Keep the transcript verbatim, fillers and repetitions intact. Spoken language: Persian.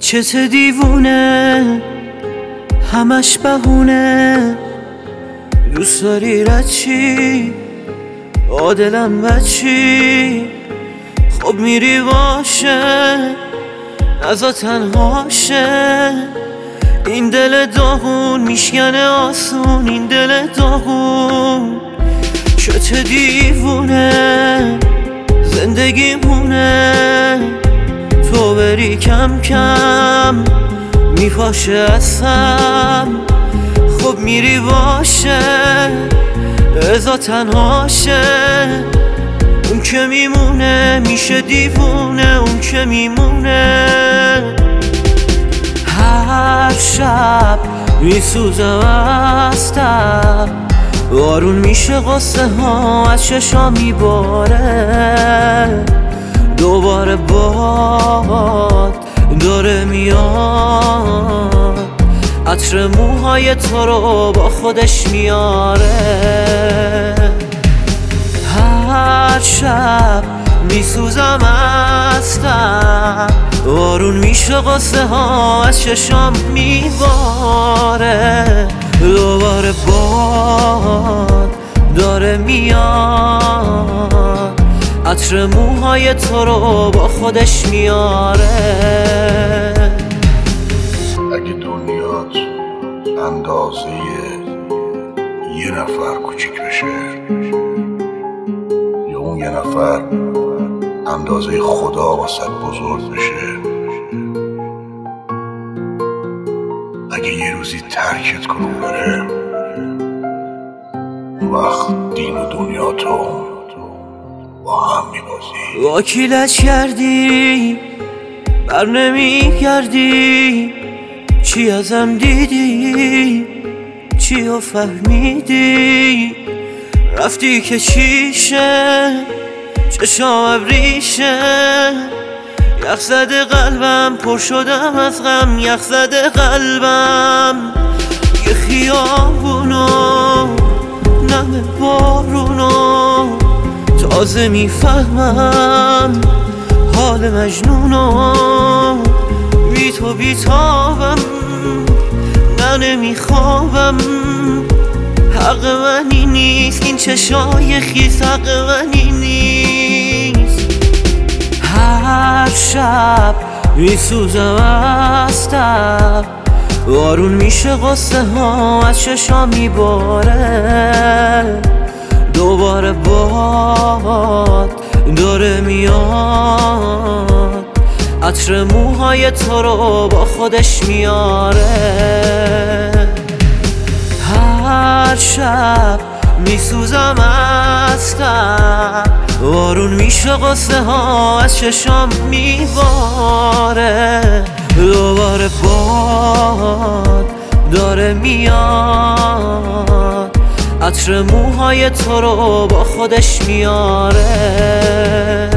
چته دیوونه همش بهونه، دوست داری رد چی عادلم بچی، خب میری باشه نزا تنهاشه، این دل داغون میشکنه آسون، این دل داغون چته دیوونه زندگی مونه، تو بری کم کم میپاشه اصلا، خب میری باشه ازا تنهاشه، اون که میمونه میشه دیوونه، اون که میمونه. هر شب میسوزم از تب، بارون میشه قصه ها از چشام میباره، دوباره باد داره میاد، عطر موهای تو رو با خودش میاره. هر شب میسوزم از تب، بارون میشه قصه ها از چشام میباره، دوباره باد داره میاد، عطر موهای تو رو با خودش میاره. اگه دنیات اندازه یه نفر کوچیک بشه، یا اون یه نفر اندازه خدا واسه بزرگ بشه، اگه یه روزی ترکت کنون بره، اون وقت دین و دنیا تو با هم میبازی. وکیلت کردی بر نمیگردی، چی ازم دیدی چی رو فهمیدی، رفتی که چیشه چشام ابریشه، یخ زده قلبم پر شدم از غم، یخ زده قلبم یه خیابونو نم بارونو، تازه میفهمم حال مجنونو، بی تو بیتابم نه نمیخوابم، حق منی نیست این چشای خیس، حق منی نیست. هر شب میسوزم از تب، بارون میشه قصه ها از چشام میباره، دوباره باد داره میاد، عطر موهای تو رو با خودش میاره. هر شب میسوزم از تب، بارون میشه قصه ها از چشام میباره، دوباره باد داره میاد، عطر موهای تو رو با خودش میاره.